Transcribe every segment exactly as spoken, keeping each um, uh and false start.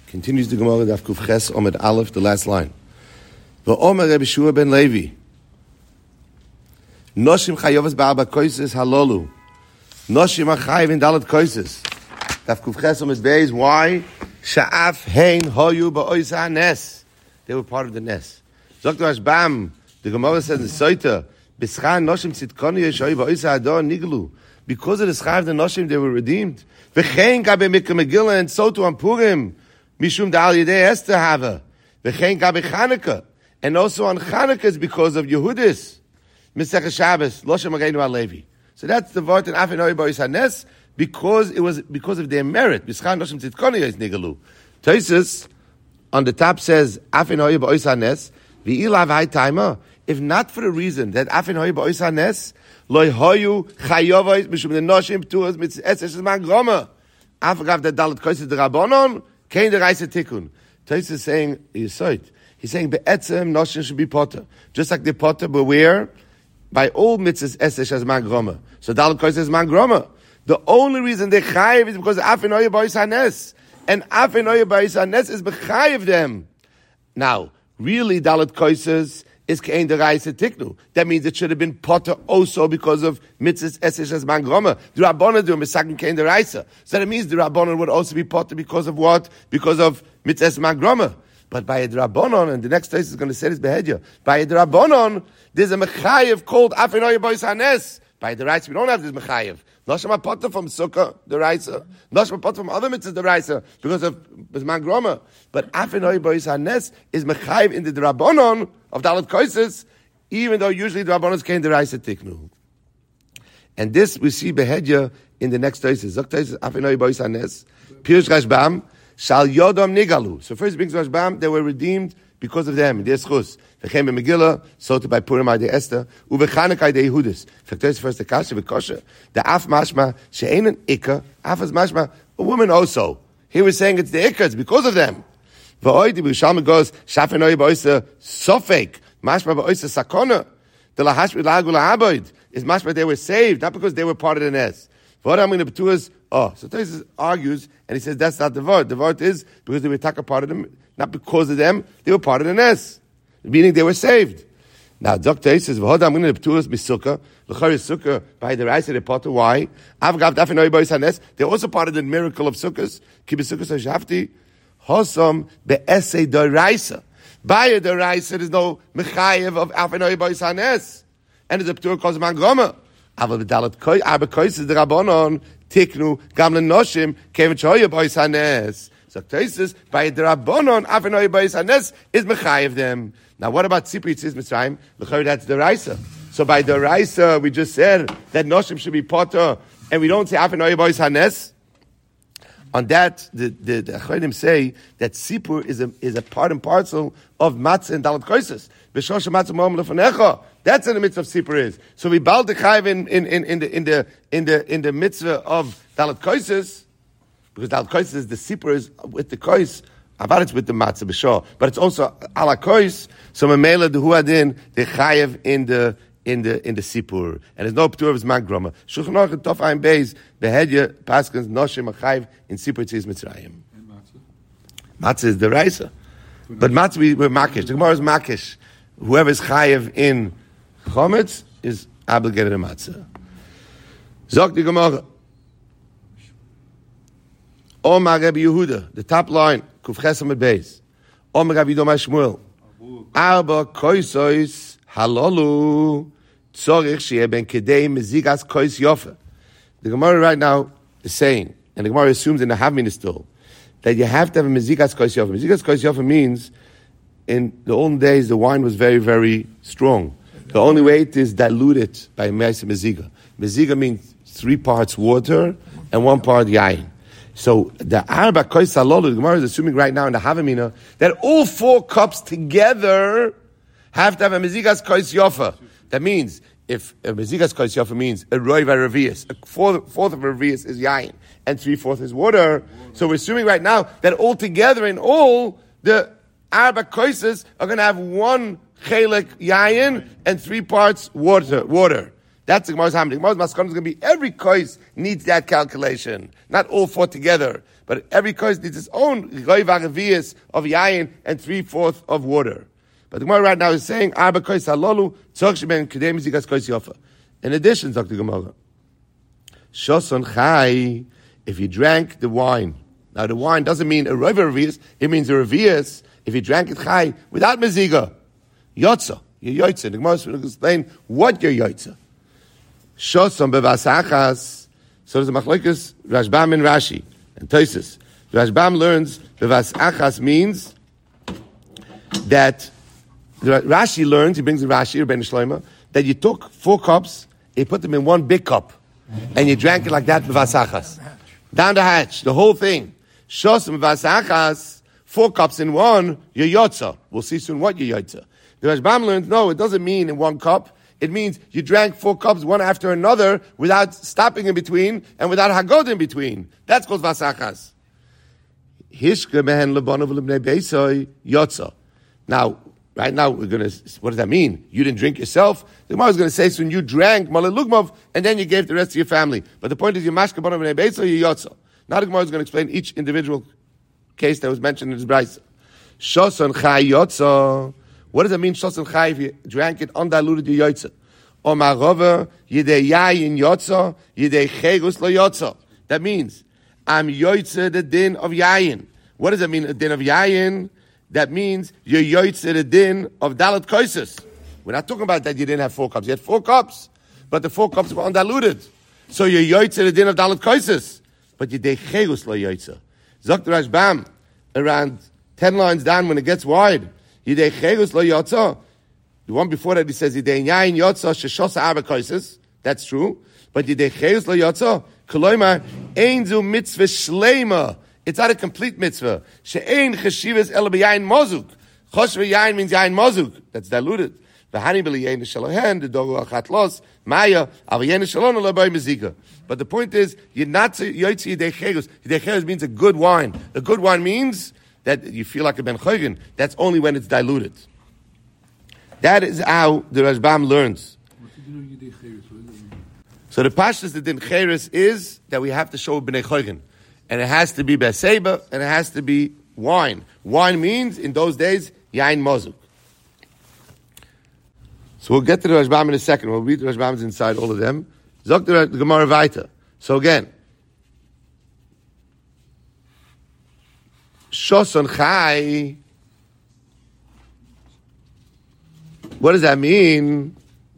Continues the Gemara Daf Kuf Ches Omid Aleph, the last line. V'omer Rebbe Shua ben Levi. Noshim chayovas ba'arba koises halolu. Noshim achayiv in dalat koises. Daf Kuf Ches Omid Beis. Why? Sha'af hein hoyu ba'oisa hanes. They were part of the nes. Doctor Ashbam, the Gemara says in the Soita, B'schar noshim tzidkonu yeshoyu ba'oisa adon niglu. Because of the schar of the noshim, they were redeemed. V'chein gabe Mikra Megillah, and so to on Purim. Mishum da'al yedei Esther hava. V'chein gabe Chanukah. And also on Chanukah is because of Yehudis. Mesech Shabbos, Loshem Agenu Alevi. So that's the word in Afin Hoi Bois HaNes, because it was because of their merit. B'schar noshim tzidkonu yes nigalu. Tosis on the top says Afin Hoi Bois HaNes, v'ilav hai taima. If not for the reason that Afin Hoi Bois HaNes, loy hoyu chayovos mishum the noshim tuas mitzvah eshes man groma. Afagav the dalat koises the rabbonon. Kain the Reise Tikkun. Tais is saying, you saw it. He's saying, Be'etzem, Noshim should be potter. Just like the potter, but where? By all mitzvahs, Esesh as man groma. So Dalet Kois is man groma. The only reason they chayiv is because Afin Oya Bois HaNes. And Afin Oya Bois HaNes is bechayiv them. Now, really Dalet Kois is Kain the Reise Tikkun. That means it should have been potter also because of mitzvahs Esesh as man groma. The Rabbanon do Mesakin Kain the Reise. So that means the Rabbanon would also be potter because of what? Because of mitzvahs man groma. But by a Rabbanon, and the next place is going to say this behedya, by a Rabbanon, there's a mechayev called Afin Oya Bois HaNes. By the rights, we don't have this mechayev. Noshma potter from Sukkah, the Reisa. Noshma potter from other mitzvahs, the Reisa, because of man groma. But Afin Oya Bois HaNes is mechayev in the Rabbanon of Dalet Koises, even though usually the Rabbanons came the Reisa Tiknu. And this we see behedya in the next Toises. Zok Toises, Afin Oya Bois HaNes, Pirush Rashbam, Shal Yodom Nigalu. So first brings Rashbam, they were redeemed because of them. Their schus. V'chem Megillah, so to by Purim Ayde Esther, uVechanukah Ayde Yehudis. Faktois first the kasha v'kosher. The af mashma she'ein an ikka. Af is mashma a woman also. Here we're saying it's the ikka. It's because of them. V'oidi b'Yishalmi goes shafin oy ba'oisa sofek mashma ba'oisa sakona. The lahash v'lagu lahaboid is mashma they were saved not because they were part of the nes. What I'm going to do is, oh, so Tosis argues, and he says that's not the word. The word is because they were taka part of them, not because of them, they were part of the nes, meaning they were saved. Now, Doctor says, "What I'm going to do is b'sukkah, l'chari sukkah by the rice of the potter. Why? Avgav dafin oy bois hanes. They're also part of the miracle of sukkahs. Ki b'sukkahs hashafti hosam be'esei doraisa. By a doraisa, there's no mechayev of afin oy bois hanes, and it's a p'tur cause man groma. Aber bedalet koi, aber kois is the Rabbanon, tiknu, gamlen noshim, kevet shoya bois hanes. So Tosis, by the Rabbanon, Afin Oya Bois HaNes, is mechayev them. Now what about Tzipur Yitzis Mitzrayim? L'chari, that's the Raisa. So by the Raisa, we just said that noshim should be potter, and we don't say Afin Oya Bois HaNes. On that, the the, the Acharonim say that Tzipur is a is a part and parcel of matzah and dalat koises. B'shosha matzah mo'am lefanecha. That's in the mitzvah of Tzipur is. So we bal the chayiv in in in in the in the in the in the mitzvah of dalat koises, because dalat koises is the Tzipur is with the kois. About it's with the matzah b'shor, but it's also ala kois. So memela the huadin the chayiv in the. in the in the Sipur. And there's no p'tur of his magroma. Shulchan Aruch and Tov Ayin Beis, behedya, paskins, noshim, achayiv, in Sipur Tzis Mitzrayim. And matzah? Matzah is the Raisa. But matzah, we, we're makish. The Gemara is makish. Whoever is chayiv in chometz is obligated to matzah. Zok the Gemara. Omar Rabbi Yehuda, the top line, Kuf Chesam at Beis. Omar Rabbi Yidom HaShmuel. Arba koisois halolu. The Gemara right now is saying, and the Gemara assumes in the Havmin still, that you have to have a mezigas kois yofa. Mezigas kois yofa means, in the olden days, the wine was very, very strong. The only way it is diluted by meisa meziga. Meziga means three parts water and one part yain. So the arba kois halolu, the Gemara is assuming right now in the Havamina that all four cups together have to have a mezigas kois yofa. That means, if a mezigas kois yofa means a roi v'revius, a fourth, fourth of a revius is yain, and three-fourths is water. So we're assuming right now that all together in all, the arba koises are going to have one chelik yain and three parts water. Water. That's the Gemara's hammer. The Gemara's maskon is going to be every kois needs that calculation, not all four together. But every kois needs its own goyva of yayin and three-fourths of water. But the Gemara right now is saying, Arba kois halolu, tzorch sheben kedem zikas kois yofa. In addition, Doctor Gemara, shoson chai, if you drank the wine. Now the wine doesn't mean a roiva revius, it means a revius. If you drank it chai without meziga, yotza, you're yotza. The Gemara will explain what you're yotza. Shoson bevasachas. So there's a machlokes Rashbam and Rashi and Tosfos. Rashbam learns bevasachas means that Rashi learns. He brings the Rashi Rebbeinu Shlomo that you took four cups, you put them in one big cup, and you drank it like that bevasachas down the hatch, the whole thing. Shoson bevasachas. Four cups in one, you're yotza. We'll see soon what you're yotza. The Rashbam learns, no, it doesn't mean in one cup. It means you drank four cups one after another without stopping in between and without hagod in between. That's called vasachas. Hishke mehen lebanav lebnei beisoy yotza. Now, right now, we're going to, what does that mean? You didn't drink yourself? The Gemara is going to say, so when you drank malei lugmov, and then you gave the rest to your family. But the point is, you mashke banav lebnei beisoy yotza. Now the Gemara is going to explain each individual case that was mentioned in his brayso. Shoson chai yotza. What does it mean, shoson chai, if you drank it undiluted yotza? O marova yidei yayin yotza, yidei chegus lo yotza. That means I'm yotza the din of yayin. What does it mean, the din of yayin? That means you're yotza the din of dalat koises. We're not talking about that you didn't have four cups. You had four cups, but the four cups were undiluted. So you're yotza the din of dalat koises, but yidei chegus lo yotza. Zok Rashbam, around ten lines down when it gets wide, Yidei Chegus lo yotza. The one before that he says Yidei Yayin yotza sheshosa arba koises. That's true. But Yidei Chegus lo yotza, Koloimar ein zu mitzvah shleima. It's not a complete mitzvah. She'ein cheshivas ela b'yayin mozuk. Chosh v'yayin means yayin mozuk. That's diluted. V'hani b'liyayin shalohen the dogu achat los maya avayin shalon lo b'y mezika. But the point is, you're not yotzi yidei chegus. Yidei chegus means a good wine. A good wine means that you feel like a ben choygen. That's only when it's diluted. That is how the Rashbam learns. So the pashtus the din cheres is that we have to show b'nei choygen, and it has to be beseba, and it has to be wine. Wine means in those days yain mozuk. So we'll get to the Rashbam in a second. We'll read the Rashbams inside all of them. Zok the Gemara weiter. So again, shoson chai. What does that mean?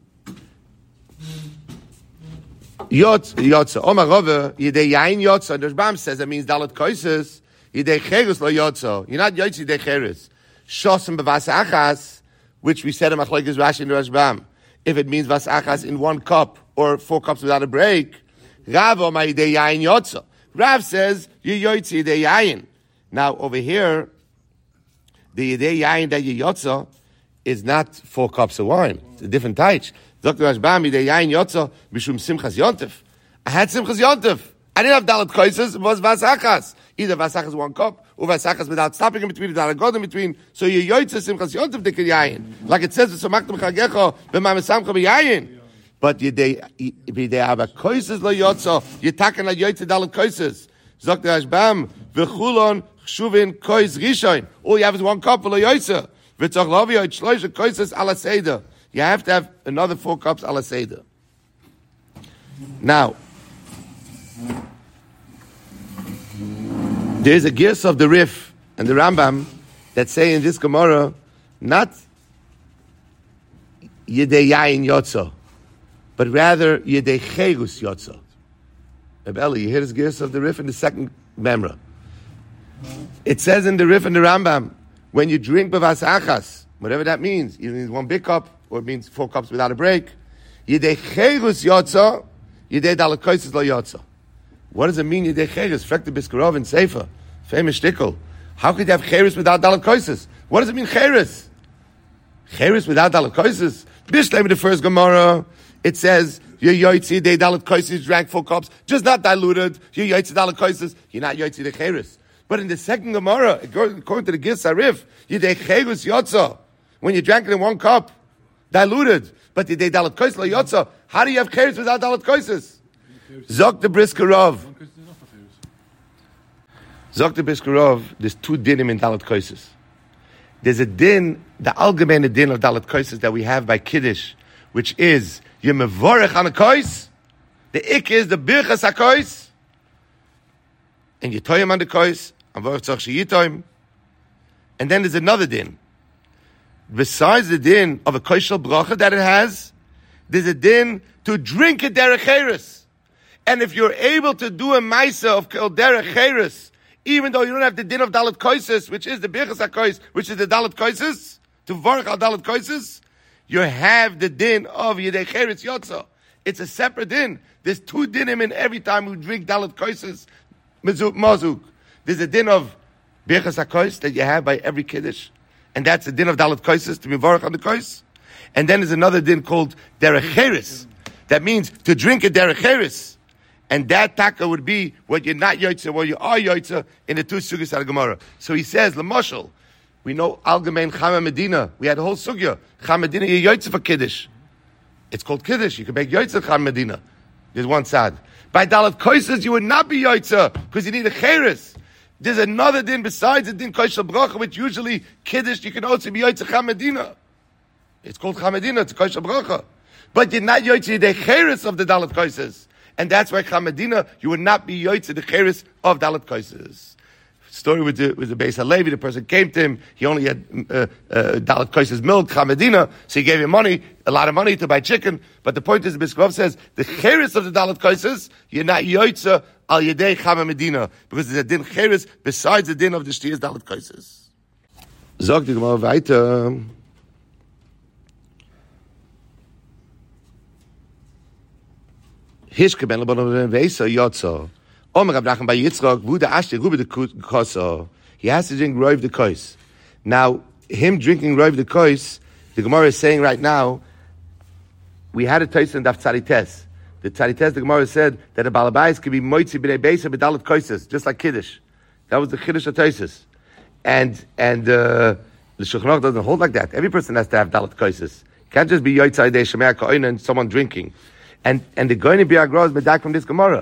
Yotz, yotza. Omar Rove, yidei yain yotza. The Rashbam says that means dalat koises. Yidei cheres lo yotza. You're not yotzi yidei cheres. Shoson bevas achas, which we said in Machlokes Rashi and Rashbam. If it means vas achas in one cup or four cups without a break, Rav omar yidei yain yotza. Rav says you yotzi yidei yain. Now over here, the yidei yain that you yotza is not four cups of wine. It's a different taich. Doctor Rashbam yidei yain yotza mishum simchas yontif. I had simchas yontif. I didn't have dalat koises. It was vas achas. Either vas achas one cup or vas achas without stopping in between, without a god in between. So you yotza simchas yontif dikir yain. Like it says, so maktam chagecho b'mamesamcha b'yayin. But yidei yidei aba koises lo yotza. Yitaken la yotza dalat koises. Doctor Rashbam v'chulon chshuvin kois rishon. All you have is one cup for lo yotza. V'tzach lavi yoyt shloisha koises ala seder. You have to have another four cups ala seder. Now, there's a girs of the Rif and the Rambam that say in this Gemara, not Yedei Yain Yotza, but rather Yedei Chegus Yotza. Abeli, you hear this girs of the Rif in the second memra. It says in the Rif and the Rambam, when you drink bevas achas, whatever that means, either means one big cup or it means four cups without a break, Yedei Chegus Yotza, Yedei Dalat Koises Lo Yotza. What does it mean, Yedei Cheres? Frekte Biskarov and Sefer, famous shtickle. How could you have Cheres without Dalat Koises? What does it mean, Cheres? Cheres without Dalat Koises? Bishlem in the first Gemara, it says, you're Yoitzi, Yedei Dalat Koises, drank four cups, just not diluted. You're Yoitzi Dalat Koises, you're not Yoitzi the Cheres. But in the second Gemara, according to the Gis Arif, Yedei Cheres Yotza. When you drank it in one cup, diluted. But Yedei Dalat Koises Lo Yotza. How do you have Cheres without Dalat Koises? Zok the Briskerov. Zok the Biskarov, there's two dinim in Dalet Koises. There's a din, the allgemeine din of Dalet Koises that we have by Kiddush, which is, you mevorech on a kois, the ik is the birchas ha-kois, and you toyim on the kois, and vorech tzach sheyitoim. And then there's another din. Besides the din of a koishal bracha that it has, there's a din to drink a derech cheres. And if you're able to do a maisa of derech cheres, even though you don't have the din of Dalet Koises, which is the birchas ha-kois, which is the Dalet Koises, to vorech al Dalet Koises, you have the din of Yedei Cheres Yotza. It's a separate din. There's two dinim in every time we drink Dalet Koises, Mazuk. There's a din of Birchas HaKois that you have by every Kiddush. And that's the din of Dalet Koises, to be Vorach on the Kois. And then there's another din called Derech Cheres. That means to drink a Derech Cheres. And that taka would be what you're not Yotza, what you are Yotza in the two Sugyas al Gemara. So he says, L'moshel, we know Algemein Chama Medina. We had a whole sugya. Chama Medina, you're Yotze for Kiddush. It's called Kiddush. You can make Yotze Chama Medina. There's one side. By Dalet Koises, you would not be Yotze because you need a Cheres. There's another din besides the din Koishal Bracha, which usually Kiddush, you can also be Yotze Chama Medina. It's called Chama Medina. It's Koishal Bracha. But you're not Yotze the Cheres of the Dalet Koises. And that's why Chama Medina, you would not be Yotze the Cheres of Dalet Koises. Story with the with the Beis HaLevi, the person came to him, he only had uh, uh, Dalet Koises milk, Chamedina, so he gave him money, a lot of money to buy chicken, but the point is, the Biskrov says, the Cheres of the Dalet Koises, you're not Yoitza al Yedei Chama Medina, because there's a din Cheres besides the din of the Shtiyas Dalet Koises. Zog die Gemara weiter. Hishke ben Lebon Veisa Yotza. He has to drink Roiv the Kois. Now, him drinking Roiv the Kois, the Gemara is saying right now, we had a taste in Daf Tzadites. The Tzadites, the Gemara said that a Balabais could be Moitzi b'nei Beisa b'dalet Koises, just like Kiddush. That was the Kiddush of Taisis. And, and, uh, the Shulchan Aruch doesn't hold like that. Every person has to have Dalet Koises. Can't just be Yotzai de Shemei HaKoina and someone drinking. And and the going to be agros is back from this Gemara.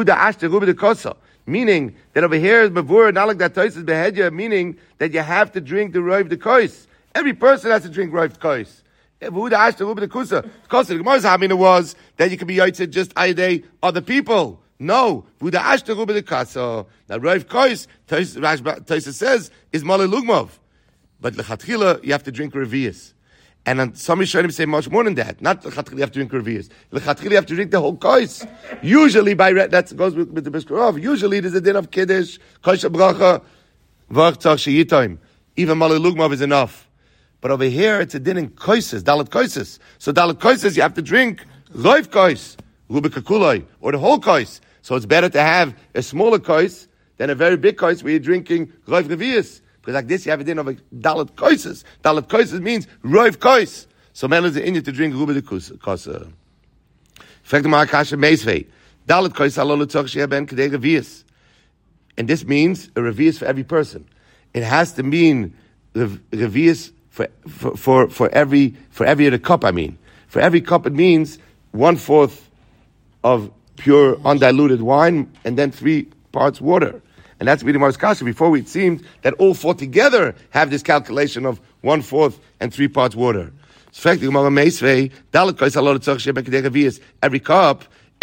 Meaning that over here is mavur, not like that tois is behedya, meaning that you have to drink the roiv the kois. Every person has to drink roiv the kois. The Gemara's having it was that you could be yotzei just ayday other people. No, vuda ashta ruba the kasa. Now roiv kois, Toisa says is malei lugmov, but lechatchila you have to drink revius. And on some Rishonim say much more than that. Not lechatchila you have to drink revius. Lechatchila you have to drink the whole kois. Usually by that goes with, with the Biskarov. Usually there's a din of kiddush, kois bracha, v'ach tzach sheyitoim. Even malei lugmov is enough. But over here it's a din in koises, dalet koises. So dalet koises you have to drink roiv kois, ruba kakuloi, or the whole kois. So it's better to have a smaller kois than a very big kois where you're drinking roiv revius. Because like this, you have a din of a dalet koises. Dalet koises means roiv kois. So man is in you to drink ruba de kosa. Fact the Marakasha meisvei. Dalet kois halol tzach sheh ben kedei revius. And this means a revius for every person. It has to mean revius for, for, for, for every, for every other cup, I mean. For every cup it means one fourth of pure undiluted wine and then three parts water. And that's Bidi Mars Kasha. Before it seemed that all four together have this calculation of one fourth and three parts water. Every cup,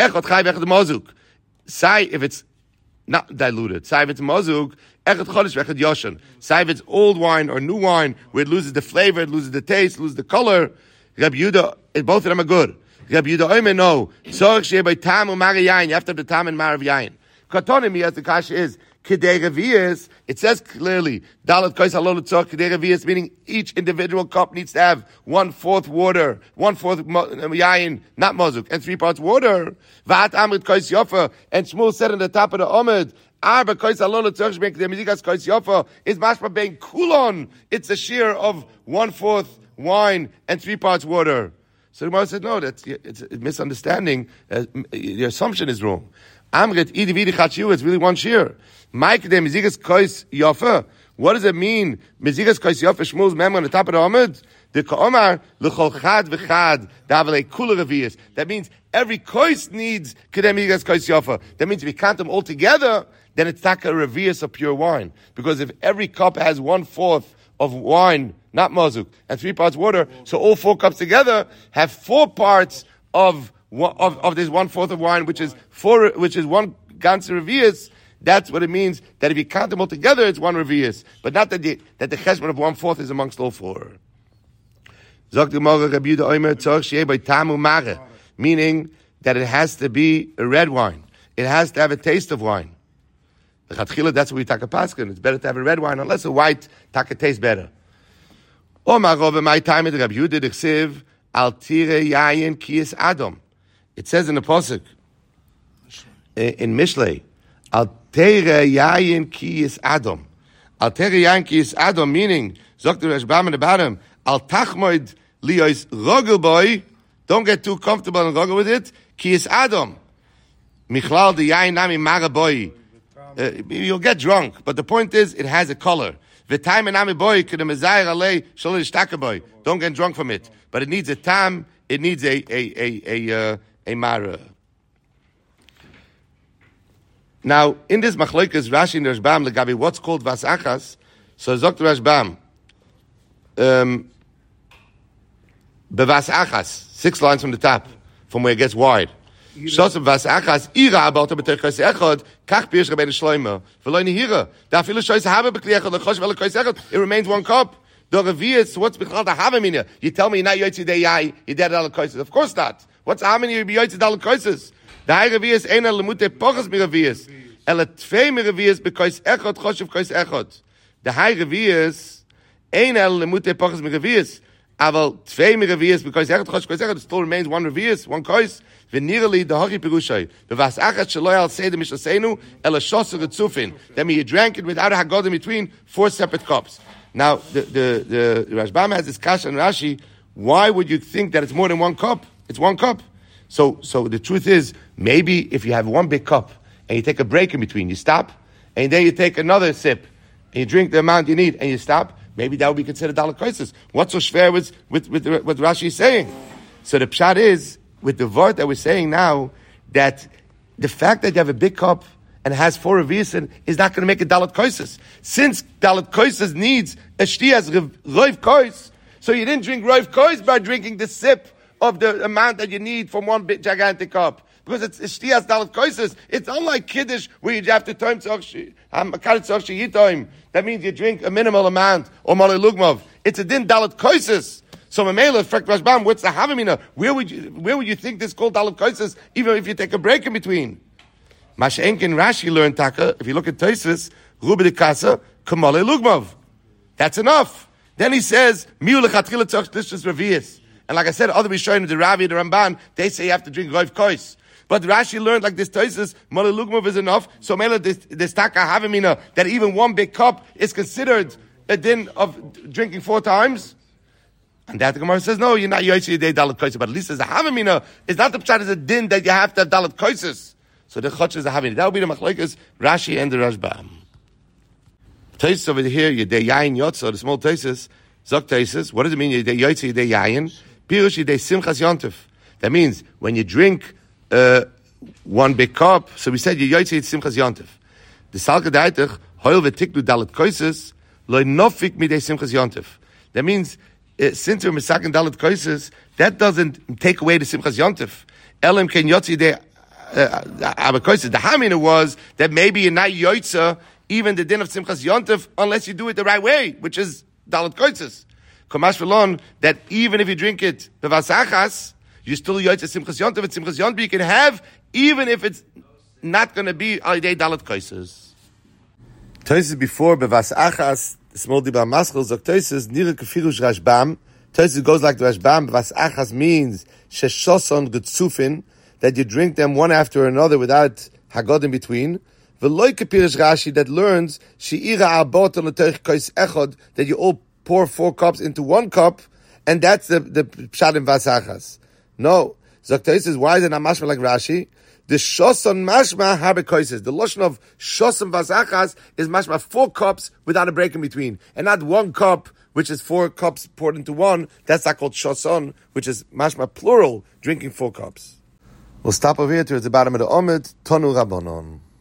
Sai if it's not diluted. Sai if it's mazuk, Sai if it's old wine or new wine, where it loses the flavor, it loses the taste, loses the color. Rabbi Yehuda, both of them are good. Rabbi Yehuda Omer, no. You have to have the tam and mar of yain. Katonim, as the kasha is, Kedei Revius, it says clearly, Dalet Kois Halol Tzach Kedei Revius, meaning each individual cup needs to have one fourth water, one fourth yayin, not mazuk, and three parts water. V'at Amrit Kois Yofa, and Shmuel said in the top of the Omid, Arba Kois Halol Tzach Shmek Kedei Mizikas Kois Yofa, is mashma being kulon. It's a shear of one fourth wine and three parts water. So the Gemara said, no, that's it's a misunderstanding. Uh, your assumption is wrong. Amrit idi vidi chatshiu, it's really one shear. Mike de mizigas kois yofa. What does it mean? Mizigas kois yofa. Shmuel's mem on the top of the Amud. The kaomar lechol chad v'chad davale kula revius. That means every kois needs kedem mizigas kois yofa. That means if we count them all together, then it's not a revius of pure wine. Because if every cup has one fourth of wine, not mazuk, and three parts water, so all four cups together have four parts of of, of this one fourth of wine, which is four, which is one ganze revius. That's what it means, that if you count them all together, it's one revius. But not that the, that the cheshbon of one fourth is amongst all four. Meaning that it has to be a red wine. It has to have a taste of wine. That's what we take a paskin. It's better to have a red wine, unless a white taka tastes better. It says in the Pasuk, in Mishlei, Al tere yayin kiyis adam. Al tere yayin kiyis adam, meaning, Zok the Rashbam in the bottom, Al tachmoid liyos rogel boy, don't get too comfortable and rogel with it, kiyis adam. Michlal the yayin nami mara boy. Uh, you'll get drunk, but the point is, it has a color. V'taim nami boy, k'de mezayir alei sholish taka boy. Don't get drunk from it. But it needs a tam, it needs a, a, a, a, uh, a mara. Now, in this machloikas, Rashi and Rashbam, legabi what's called vas achas, so Zok the Rashbam, um, bevas achas, six lines from the top, from where it gets wide. Shosem vas achas, ira abalta b'tech kois echad, kach pirish rabbeinu shloima, v'loi nihira, da afilu shoyz haba b'kli echad, l'chosh v'le kois echad, it remains one cup. The revius, what's b'chal da havamina? You tell me you're not yotzi dey yai, you're dead al koises. Of course not. What's havamina, you're yotzi al koises? The high revius ain't a lemute pochas mi revius. Ela tvei mi revius because echad choshev kois echad. The high revius ain't a lemute pochas mi revius. Aval tvei mi revius because echad choshev kois echad still remains one revius, one kois. V'nirali the hochi perushay. B'vas achat shaloi al seidem mishasenu ela shosser etzufin. That means you drank it without a haggadah in between four separate cups. Now the the the Rashbam has this kasha and Rashi. Why would you think that it's more than one cup? It's one cup. So, so the truth is, maybe if you have one big cup and you take a break in between, you stop, and then you take another sip, and you drink the amount you need, and you stop, maybe that would be considered daled koises. What's so schwer with, with, with the, what Rashi is saying? So the pshat is, with the word that we're saying now, that the fact that you have a big cup and it has four revius is not going to make it daled koises. Since daled koises needs a shtiyas roiv kois, so you didn't drink roiv kois by drinking the sip of the amount that you need from one big gigantic cup. Because it's shtiyas dalet koises. It's unlike Kiddush, where you have to time tzorch. That means you drink a minimal amount, or malei lugmov. It's a din dalet koises. So Mamela, Frek Rashbam, what's the havamina? Where would you where would you think this called dalet koises, even if you take a break in between? Mashenkin Rashi learned taka, if you look at Tosfos, Rubi de Kasa, Kamalei Lugmov. That's enough. Then he says, Miu lechatchila tzorch dishes revius. And like I said, other Rishonim, the Ravi, the Ramban, they say you have to drink roiv kois. But Rashi learned like this Tosfos, Malei Lugmov is enough. So Mela, this, this taka havamina, that even one big cup is considered a din of drinking four times. And that the Gemara says, no, you're not yoytzi day dalet koises. But at least as a havamina, it's not the pshat as a din that you have to have dalet koises. So the chotch is a havamina. That would be the machlokes, Rashi and the Rashbam. Tosfos over here, you day yayin yotzo, the small Tosfos, Zok Tosfos, what does it mean? You day yoytzi, you day yayin. Pirush yidei simchas yontif. That means when you drink uh, one big cup, so we said you yoytzi simchas yontif. The salka daitach hoil v'tiknu dalet koises loy nofik midei simchas yontif. That means uh, since we're misaken dalet koises, that doesn't take away the simchas yontif. Elim ken yotzi de aber koises. The hamina was that maybe you're not yoytza even the din of simchas yontif unless you do it the right way, which is dalet koises. Kamash v'lon, that even if you drink it bevas achas, you still yoytze simchas yontif. It's simchas yontif you can have, even if it's not going to be al yidei dalet koises. Tosfos before bevas achas, small diba maschel zok Tosfos nira kefirush Rashbam. Tosfos goes like the Rashbam. Bevas achas means sheshoson getzufin, that you drink them one after another without hagod in between. V'loy kepirush Rashi that learns she'ira arbot on l'terich kois echod, that you all pour four cups into one cup, and that's the the pshat in vas achas. No, Zok Tosfos, why is it not mashma like Rashi? The shoson mashma habe koises. The lotion of shoson vas achas is mashma four cups without a break in between, and not one cup, which is four cups poured into one. That's not called shoson, which is mashma plural, drinking four cups. We'll stop over here towards the bottom of the Omid. Tonu Rabbanon.